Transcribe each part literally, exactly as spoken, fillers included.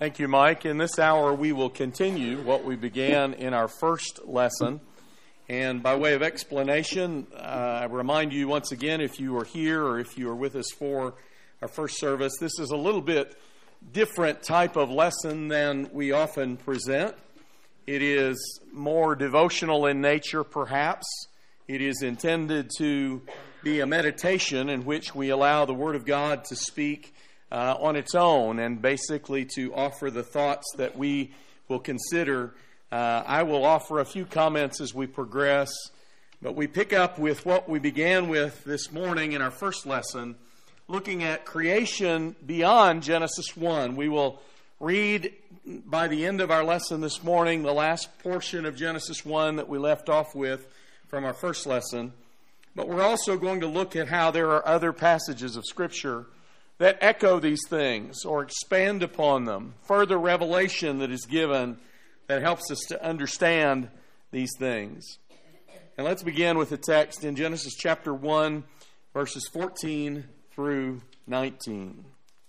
Thank you, Mike. In this hour, we will continue what we began in our first lesson. And by way of explanation, uh, I remind you once again, if you are here or if you are with us for our first service, this is a little bit different type of lesson than we often present. It is more devotional in nature, perhaps. It is intended to be a meditation in which we allow the Word of God to speak Uh, on its own, and basically to offer the thoughts that we will consider. Uh, I will offer a few comments as we progress, but we pick up with what we began with this morning in our first lesson, looking at creation beyond Genesis one. We will read by the end of our lesson this morning the last portion of Genesis one that we left off with from our first lesson, but we're also going to look at how there are other passages of Scripture that echo these things or expand upon them. Further revelation that is given that helps us to understand these things. And let's begin with the text in Genesis chapter one, verses fourteen through nineteen.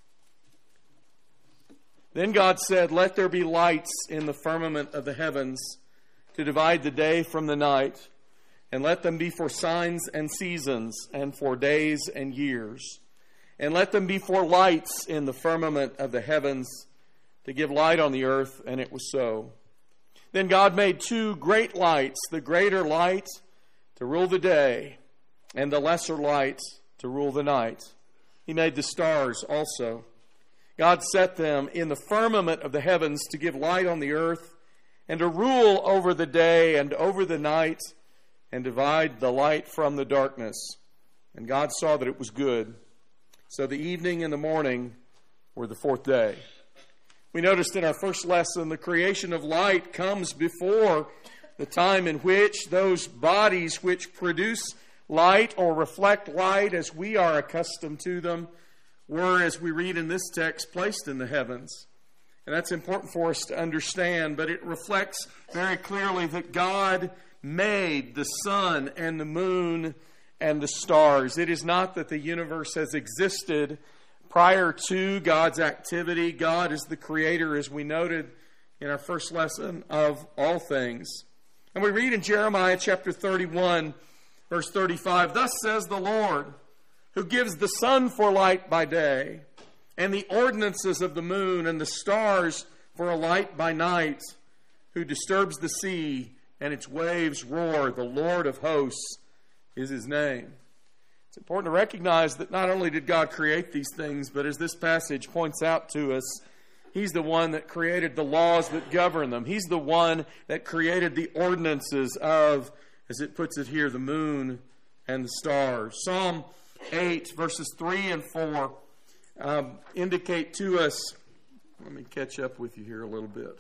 Then God said, "Let there be lights in the firmament of the heavens to divide the day from the night, and let them be for signs and seasons and for days and years. And let them be for lights in the firmament of the heavens to give light on the earth." And it was so. Then God made two great lights, the greater light to rule the day, and the lesser light to rule the night. He made the stars also. God set them in the firmament of the heavens to give light on the earth, and to rule over the day and over the night, and divide the light from the darkness. And God saw that it was good. So the evening and the morning were the fourth day. We noticed in our first lesson the creation of light comes before the time in which those bodies which produce light or reflect light as we are accustomed to them were, as we read in this text, placed in the heavens. And that's important for us to understand, but it reflects very clearly that God made the sun and the moon and the stars. It is not that the universe has existed prior to God's activity. God is the creator, as we noted in our first lesson, of all things. And we read in Jeremiah chapter thirty-one, verse thirty-five, "Thus says the Lord, who gives the sun for light by day, and the ordinances of the moon and the stars for a light by night, who disturbs the sea and its waves roar. The Lord of hosts is His name." It's important to recognize that not only did God create these things, but as this passage points out to us, He's the one that created the laws that govern them. He's the one that created the ordinances of, as it puts it here, the moon and the stars. Psalm eight, verses three and four um, indicate to us, let me catch up with you here a little bit.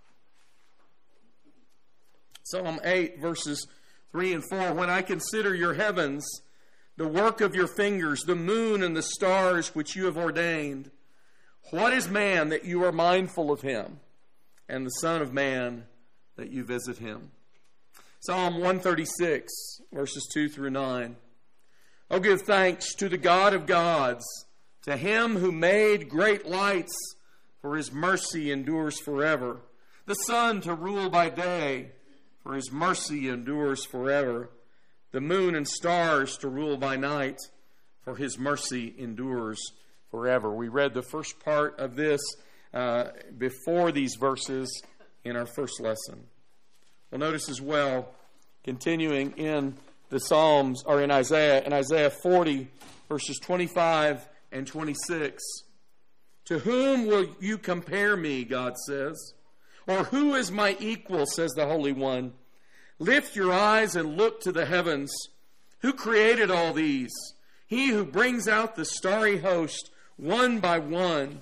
Psalm eight, verses three and four, "When I consider your heavens, the work of your fingers, the moon and the stars which you have ordained, what is man that you are mindful of him, and the son of man that you visit him?" Psalm one thirty-six, verses two through nine, "Oh, give thanks to the God of gods, to Him who made great lights, for His mercy endures forever. The sun to rule by day, for His mercy endures forever. The moon and stars to rule by night, for His mercy endures forever." We read the first part of this uh, before these verses in our first lesson. We'll notice as well, continuing in the Psalms, or in Isaiah, in Isaiah forty, verses twenty-five and twenty-six. "To whom will you compare me," God says, "or who is my equal, says the Holy One? Lift your eyes and look to the heavens. Who created all these? He who brings out the starry host one by one,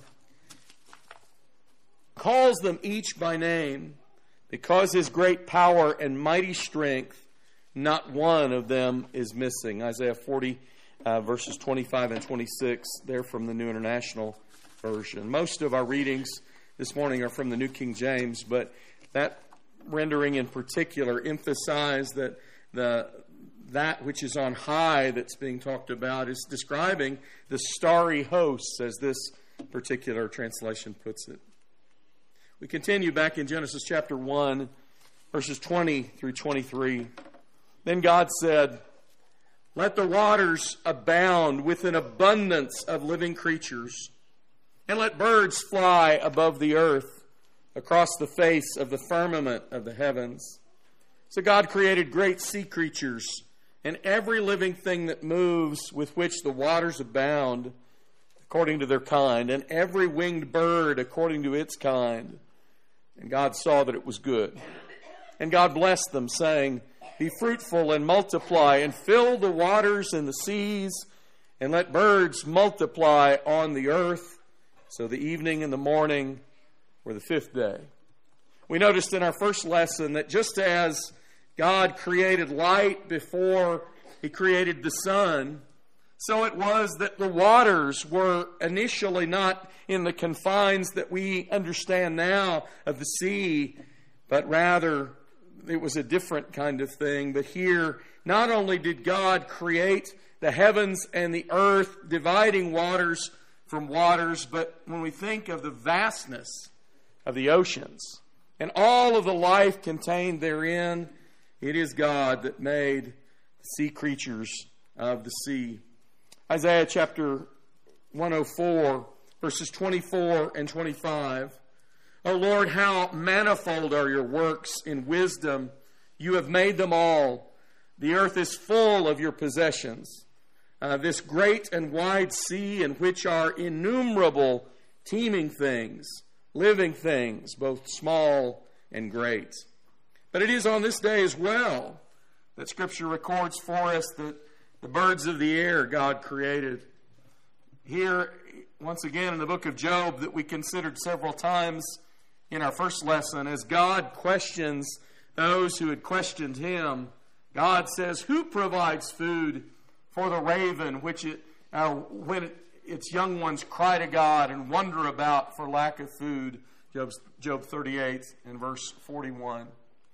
calls them each by name. Because His great power and mighty strength, not one of them is missing." Isaiah forty, uh, verses twenty-five and twenty-six, they're from the New International Version. Most of our readings this morning are from the New King James, but that rendering in particular emphasize that the that which is on high that's being talked about is describing the starry hosts, as this particular translation puts it. We continue back in Genesis chapter one, verses twenty through twenty-three. Then God said, "Let the waters abound with an abundance of living creatures, and let birds fly above the earth across the face of the firmament of the heavens." So God created great sea creatures and every living thing that moves, with which the waters abound, according to their kind, and every winged bird according to its kind. And God saw that it was good. And God blessed them, saying, "Be fruitful and multiply, and fill the waters and the seas, and let birds multiply on the earth." So the evening and the morning were the fifth day. We noticed in our first lesson that just as God created light before He created the sun, so it was that the waters were initially not in the confines that we understand now of the sea, but rather it was a different kind of thing. But here, not only did God create the heavens and the earth, dividing waters from waters, but when we think of the vastness of the oceans and all of the life contained therein, it is God that made the sea creatures of the sea. Isaiah chapter one oh four, verses twenty-four and twenty-five. "O Lord, how manifold are your works in wisdom. You have made them all. The earth is full of your possessions. Uh, this great and wide sea, in which are innumerable teeming things, living things, both small and great." But it is on this day as well that Scripture records for us that the birds of the air God created. Here, once again, in the book of Job that we considered several times in our first lesson, as God questions those who had questioned Him, God says, "Who provides food for the raven, which it, uh, when it, its young ones cry to God and wonder about for lack of food?" Job's, Job thirty-eight and verse forty-one.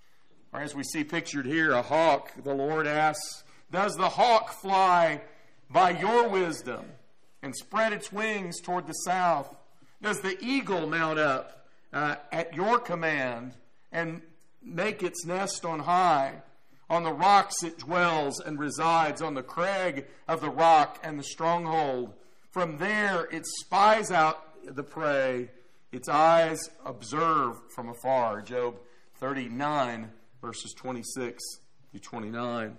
Or as we see pictured here, a hawk, the Lord asks, "Does the hawk fly by your wisdom and spread its wings toward the south? Does the eagle mount up uh, at your command and make its nest on high? On the rocks it dwells and resides, on the crag of the rock and the stronghold. From there it spies out the prey. Its eyes observe from afar." Job thirty-nine, verses twenty-six to twenty-nine.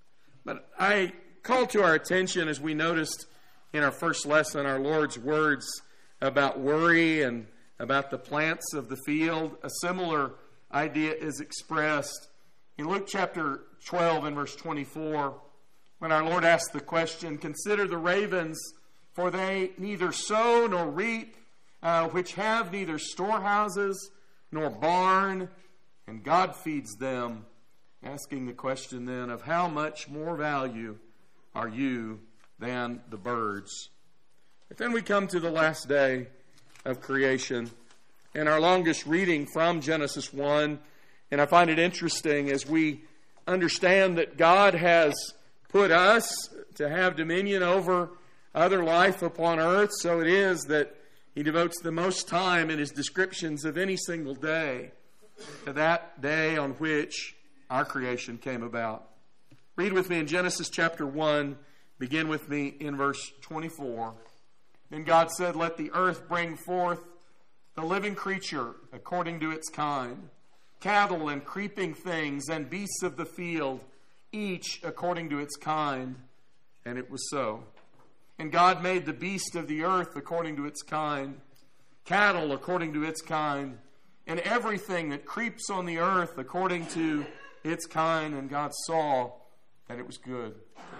But I call to our attention, as we noticed in our first lesson, our Lord's words about worry and about the plants of the field. A similar idea is expressed in Luke chapter twelve and verse twenty-four, when our Lord asked the question, "Consider the ravens, for they neither sow nor reap, uh, which have neither storehouses nor barn, and God feeds them." Asking the question then of how much more value are you than the birds? But then we come to the last day of creation, and our longest reading from Genesis one. And I find it interesting as we understand that God has put us to have dominion over other life upon earth. So it is that He devotes the most time in His descriptions of any single day to that day on which our creation came about. Read with me in Genesis chapter one. Begin with me in verse twenty-four. "Then God said, Let the earth bring forth the living creature according to its kind, cattle and creeping things and beasts of the field, each according to its kind. And it was so. And God made the beast of the earth according to its kind, cattle according to its kind, and everything that creeps on the earth according to its kind. And God saw that it was good.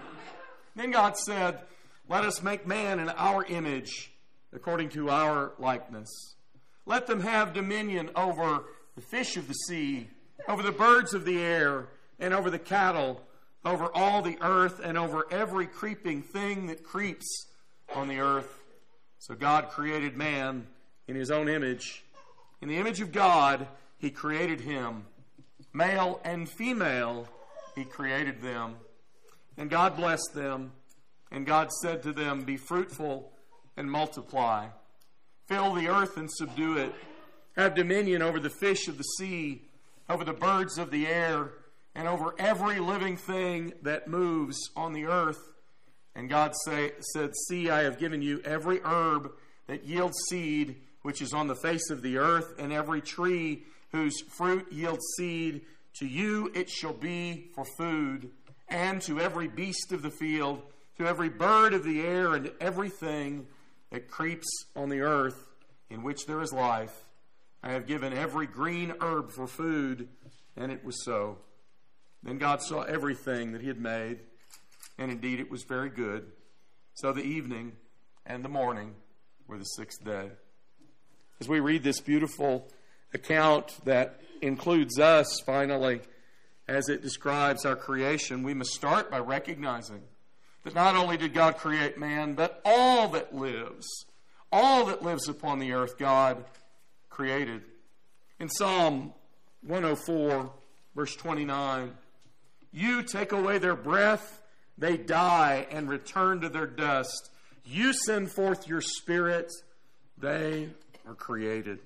Then God said, Let us make man in our image, according to our likeness. Let them have dominion over the fish of the sea, over the birds of the air, and over the cattle, over all the earth, and over every creeping thing that creeps on the earth. So God created man in His own image. In the image of God, He created him. Male and female, He created them. And God blessed them. And God said to them, Be fruitful and multiply. Fill the earth and subdue it. have dominion over the fish of the sea, over the birds of the air, and over every living thing that moves on the earth. And God say, said, See, I have given you every herb that yields seed, which is on the face of the earth, and every tree whose fruit yields seed. To you it shall be for food, and to every beast of the field, to every bird of the air, and to everything that creeps on the earth, in which there is life. I have given every green herb for food. And it was so. Then God saw everything that he had made, and indeed it was very good. So the evening and the morning were the sixth day. As we read this beautiful account that includes us, finally, as it describes our creation, we must start by recognizing that not only did God create man, but all that lives, all that lives upon the earth, God created. In Psalm one oh four, verse twenty-nine, you take away their breath, they die and return to their dust. You send forth your spirit, they are created.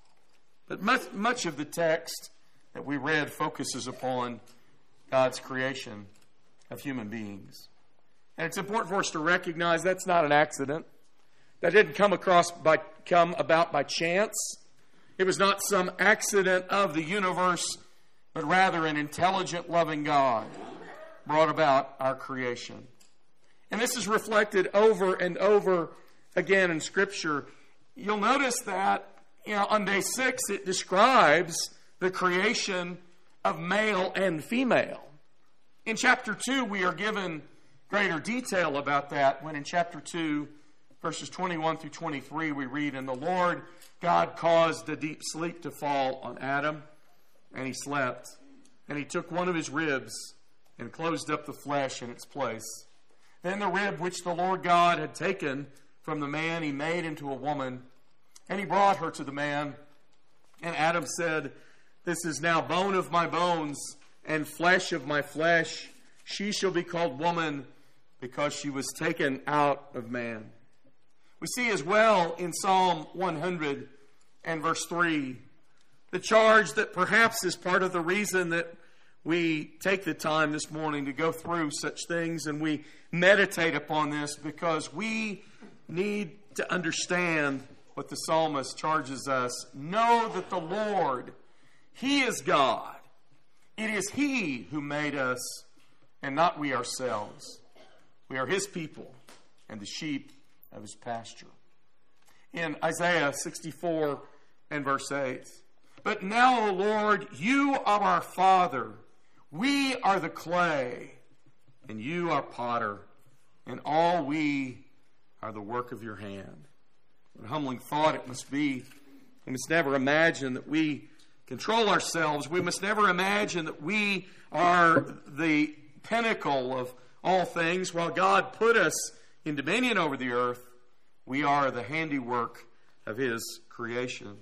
But much, much of the text that we read focuses upon God's creation of human beings. And it's important for us to recognize that's not an accident. That didn't come across by come about by chance. It was not some accident of the universe, but rather an intelligent, loving God brought about our creation. And this is reflected over and over again in Scripture. You'll notice that, you know, on day six it describes the creation of male and female. In chapter two we are given greater detail about that when in chapter two, verses twenty-one through twenty-three, we read, And the Lord God caused a deep sleep to fall on Adam, and he slept. And he took one of his ribs and closed up the flesh in its place. Then the rib which the Lord God had taken from the man he made into a woman, and he brought her to the man. And Adam said, This is now bone of my bones and flesh of my flesh. She shall be called woman, because she was taken out of man. We see as well in Psalm one hundred and verse three, the charge that perhaps is part of the reason that we take the time this morning to go through such things and we meditate upon this, because we need to understand what the psalmist charges us. Know that the Lord, he is God. It is he who made us and not we ourselves. We are his people and the sheep of his pasture. In Isaiah sixty-four and verse eight, But now, O Lord, you are our Father. We are the clay, and you are potter, and all we are the work of your hand. What a humbling thought it must be. We must never imagine that we control ourselves. We must never imagine that we are the pinnacle of all things. While God put us in dominion over the earth, we are the handiwork of his creation.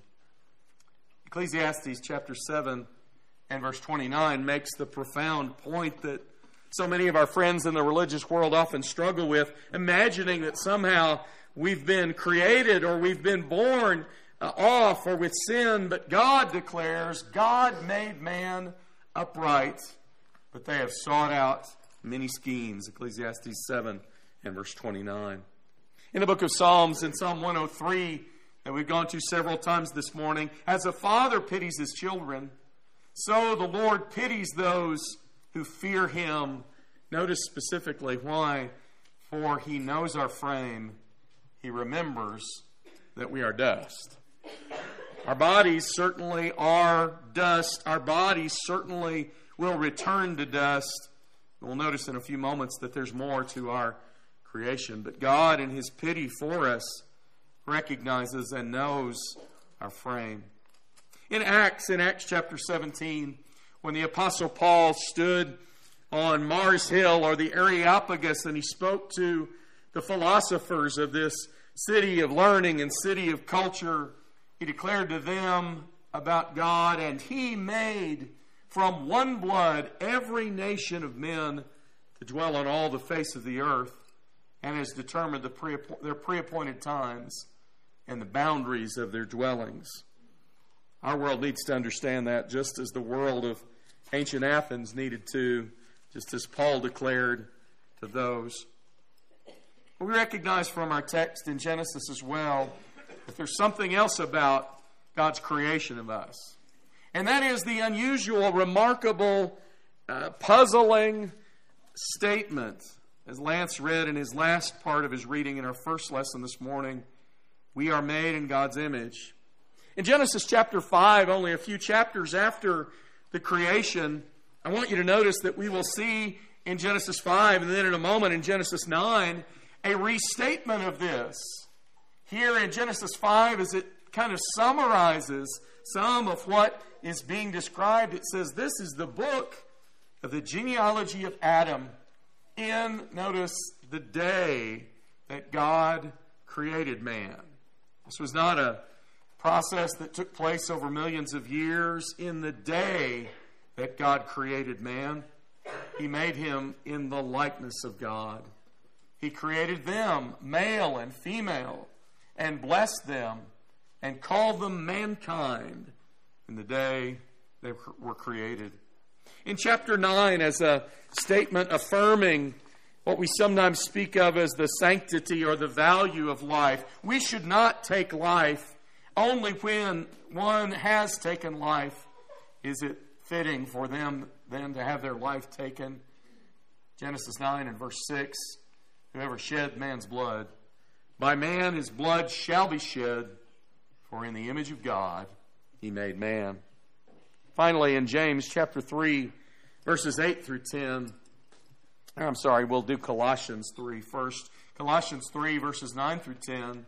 Ecclesiastes chapter seven and verse twenty-nine makes the profound point that so many of our friends in the religious world often struggle with, imagining that somehow we've been created or we've been born uh, off or with sin. But God declares, God made man upright, but they have sought out many schemes. Ecclesiastes seven and verse twenty-nine. In the book of Psalms, in Psalm one oh three, that we've gone to several times this morning, as a father pities his children, so the Lord pities those who fear him. Notice specifically why. For he knows our frame. He remembers that we are dust. Our bodies certainly are dust. Our bodies certainly will return to dust. We'll notice in a few moments that there's more to our creation. But God, in his pity for us, recognizes and knows our frame. In Acts, in Acts chapter seventeen, when the Apostle Paul stood on Mars Hill or the Areopagus and he spoke to the philosophers of this city of learning and city of culture, he declared to them about God, and he made from one blood every nation of men to dwell on all the face of the earth, and has determined the pre- their pre-appointed times and the boundaries of their dwellings. Our world needs to understand that, just as the world of ancient Athens needed to, just as Paul declared to those. We recognize from our text in Genesis as well that there's something else about God's creation of us. And that is the unusual, remarkable, uh, puzzling statement, as Lance read in his last part of his reading in our first lesson this morning. We are made in God's image. In Genesis chapter five, only a few chapters after the creation, I want you to notice that we will see in Genesis five, and then in a moment in Genesis nine, a restatement of this. Here in Genesis five, as it kind of summarizes some of what is being described, it says, this is the book of the genealogy of Adam in, notice, the day that God created man. This was not a process that took place over millions of years. In the day that God created man, He made him in the likeness of God. He created them, male and female, and blessed them, and called them mankind in the day they were created. In chapter nine, as a statement affirming what we sometimes speak of as the sanctity or the value of life, we should not take life only when one has taken life. Is it fitting for them then to have their life taken? Genesis nine and verse six, whoever shed man's blood, by man his blood shall be shed, for in the image of God he made man. Finally, in James chapter three, verses eight through ten, I'm sorry, we'll do Colossians three first. Colossians three, verses nine through ten.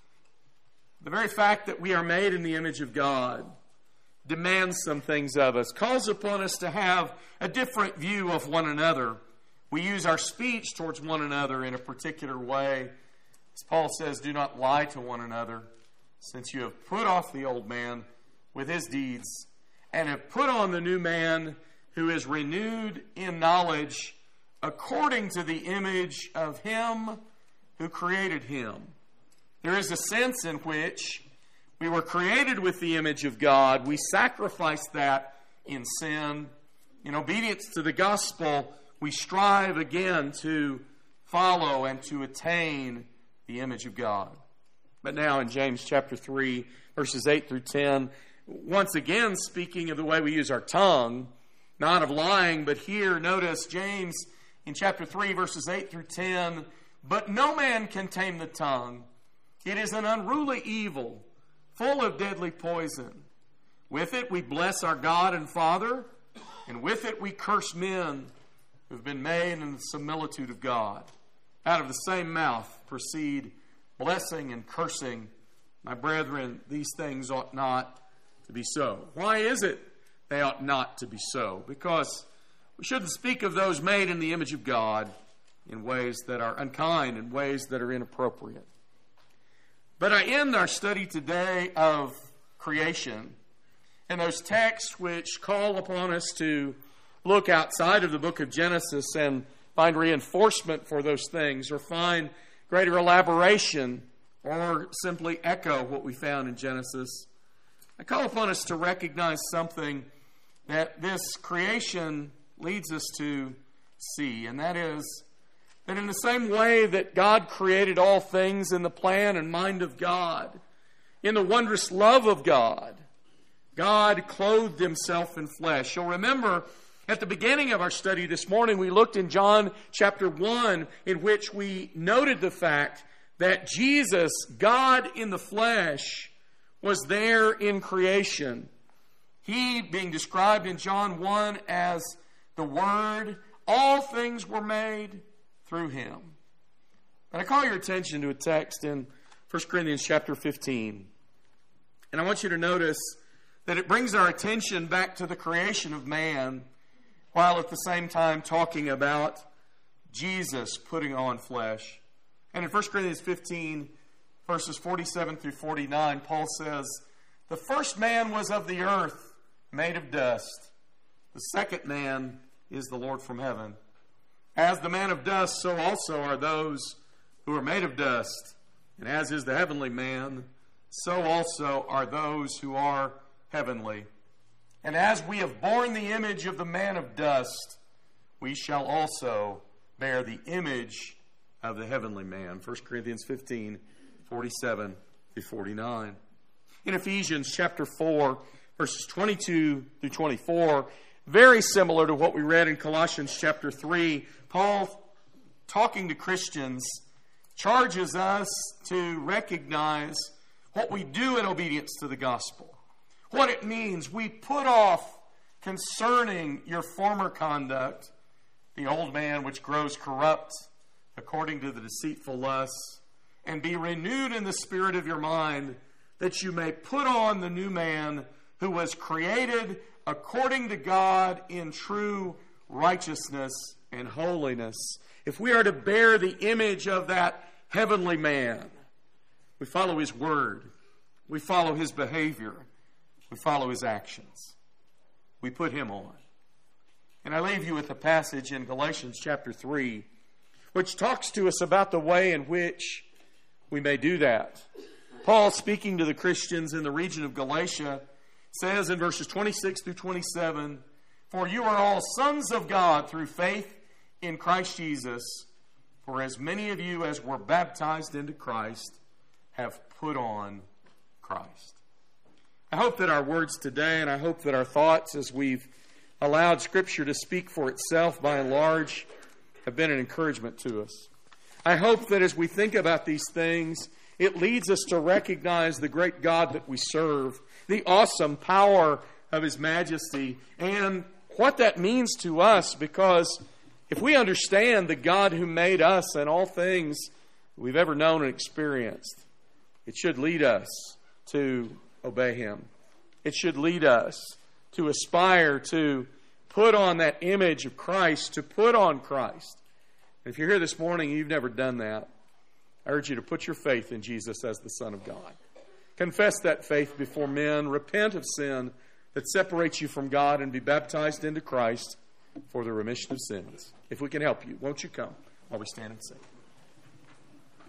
The very fact that we are made in the image of God demands some things of us, calls upon us to have a different view of one another. We use our speech towards one another in a particular way. As Paul says, do not lie to one another, since you have put off the old man with his deeds, and have put on the new man, who is renewed in knowledge according to the image of him who created him. There is a sense in which we were created with the image of God. We sacrificed that in sin. In obedience to the gospel, we strive again to follow and to attain the image of God. But now in James chapter three, verses eight through ten, once again speaking of the way we use our tongue, not of lying, but here, notice James in chapter three, verses eight through ten, but no man can tame the tongue. It is an unruly evil, full of deadly poison. With it we bless our God and Father, and with it we curse men who have been made in the similitude of God. Out of the same mouth proceed blessing and cursing. My brethren, these things ought not to be so. Why is it they ought not to be so? Because we shouldn't speak of those made in the image of God in ways that are unkind, in ways that are inappropriate. But I end our study today of creation and those texts which call upon us to look outside of the book of Genesis and find reinforcement for those things, or find greater elaboration, or simply echo what we found in Genesis. I call upon us to recognize something that this creation leads us to see, and that is that in the same way that God created all things in the plan and mind of God, in the wondrous love of God, God clothed himself in flesh. You'll remember at the beginning of our study this morning, we looked in John chapter one, in which we noted the fact that Jesus, God in the flesh, was there in creation. He, being described in John one as the Word, all things were made through him. And I call your attention to a text in First Corinthians chapter fifteen. And I want you to notice that it brings our attention back to the creation of man, while at the same time talking about Jesus putting on flesh. And in First Corinthians fifteen, verses forty-seven through forty-nine, Paul says, the first man was of the earth, made of dust. The second man is the Lord from heaven. As the man of dust, so also are those who are made of dust. And as is the heavenly man, so also are those who are heavenly. And as we have borne the image of the man of dust, we shall also bear the image of the heavenly man. First Corinthians fifteen, forty-seven through forty-nine. In Ephesians chapter four, verses twenty-two through twenty-four, very similar to what we read in Colossians chapter three, Paul, talking to Christians, charges us to recognize what we do in obedience to the gospel. What it means, we put off concerning your former conduct, the old man which grows corrupt according to the deceitful lusts, and be renewed in the spirit of your mind, that you may put on the new man who was created according to God in true righteousness and holiness. If we are to bear the image of that heavenly man, we follow his word, we follow his behavior, we follow his actions. We put him on. And I leave you with a passage in Galatians chapter three, which talks to us about the way in which we may do that. Paul, speaking to the Christians in the region of Galatia, says in verses twenty-six through twenty-seven, "For you are all sons of God through faith in Christ Jesus. For as many of you as were baptized into Christ have put on Christ." I hope that our words today, and I hope that our thoughts as we've allowed Scripture to speak for itself by and large, have been an encouragement to us. I hope that as we think about these things, it leads us to recognize the great God that we serve, the awesome power of His majesty, and what that means to us, because if we understand the God who made us and all things we've ever known and experienced, it should lead us to obey Him. It should lead us to aspire to put on that image of Christ, to put on Christ. If you're here this morning and you've never done that, I urge you to put your faith in Jesus as the Son of God. Confess that faith before men. Repent of sin that separates you from God and be baptized into Christ for the remission of sins. If we can help you, won't you come while we stand and sing?